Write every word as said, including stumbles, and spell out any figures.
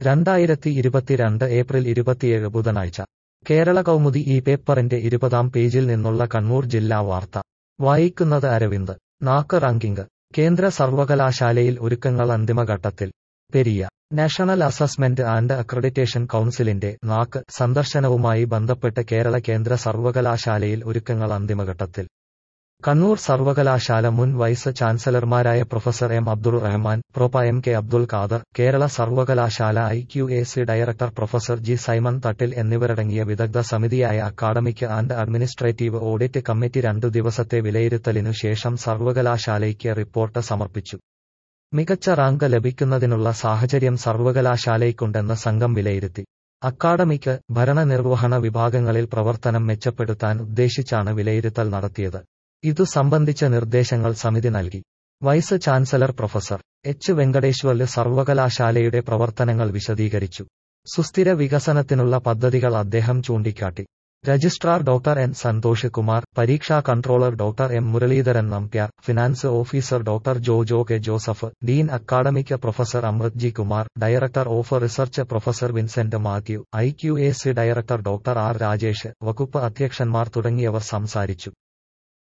രണ്ടായിരത്തി ഇരുപത്തിരണ്ട് ഏപ്രിൽ ഇരുപത്തിയേഴ് ബുധനാഴ്ച കേരള കൗമുദി ഈ പേപ്പറിന്റെ ഇരുപതാം പേജിൽ നിന്നുള്ള കണ്ണൂർ ജില്ലാ വാർത്ത വായിക്കുന്നത് അരവിന്ദ്. നാക്ക് റാങ്കിംഗ്. കേന്ദ്ര സർവകലാശാലയിൽ ഒരുക്കങ്ങൾ അന്തിമഘട്ടത്തിൽ. Periya. National assessment and accreditation കൗൺസിലിന്റെ നാക്ക് സന്ദർശനവുമായി ബന്ധപ്പെട്ട് കേരള കേന്ദ്ര സർവകലാശാലയിൽ ഒരുക്കങ്ങൾ അന്തിമഘട്ടത്തിൽ. കണ്ണൂർ സർവകലാശാല മുൻ വൈസ് ചാൻസലർമാരായ professor M Abdul Rahman, prof M K Abdul Khader, Kerala സർവകലാശാല I Q A C director professor G Simon Thattil എന്നിവരടങ്ങിയ വിദഗ്ധ സമിതിയായ academic and administrative audit committee രണ്ടു ദിവസത്തെ വിലയിരുത്തലിനു ശേഷം സർവകലാശാലയ്ക്ക് റിപ്പോർട്ട് സമർപ്പിച്ചു. മികച്ച റാങ്ക് ലഭിക്കുന്നതിനുള്ള സാഹചര്യം സർവകലാശാലയ്ക്കുണ്ടെന്ന് സംഘം വിലയിരുത്തി. അക്കാഡമിക്, ഭരണനിർവഹണ വിഭാഗങ്ങളിൽ പ്രവർത്തനം മെച്ചപ്പെടുത്താൻ ഉദ്ദേശിച്ചാണ് വിലയിരുത്തൽ നടത്തിയത്. ഇതു സംബന്ധിച്ച നിർദ്ദേശങ്ങൾ സമിതി നൽകി. Vice chancellor professor H Venkateswarlu സർവകലാശാലയുടെ പ്രവർത്തനങ്ങൾ വിശദീകരിച്ചു. സുസ്ഥിര വികസനത്തിനുള്ള പദ്ധതികൾ അദ്ദേഹം ചൂണ്ടിക്കാട്ടി. Registrar doctor N Santhosh Kumar, പരീക്ഷാ controller doctor M Muralidharan Nambiar, finance officer doctor Jojo K Joseph, dean academic professor Amrith G Kumar, director of research professor Vincent Mathew, I Q A C director doctor R Rajesh, വകുപ്പ് അധ്യക്ഷന്മാർ തുടങ്ങിയവർ സംസാരിച്ചു.